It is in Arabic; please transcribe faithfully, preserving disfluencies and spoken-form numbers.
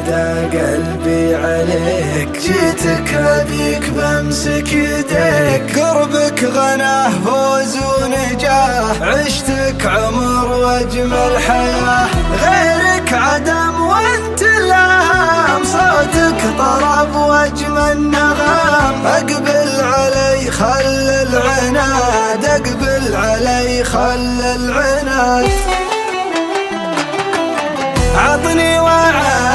فدا قلبي عليك، جيتك أبيك بمسك يديك، قربك غناه فوز ونجاه، عشتك عمر واجمل حياة، غيرك عدم وانت الأهم، صوتك طرب واجمل نغم، اقبل علي خل العناد، اقبل علي خل العناد، عطني وعاد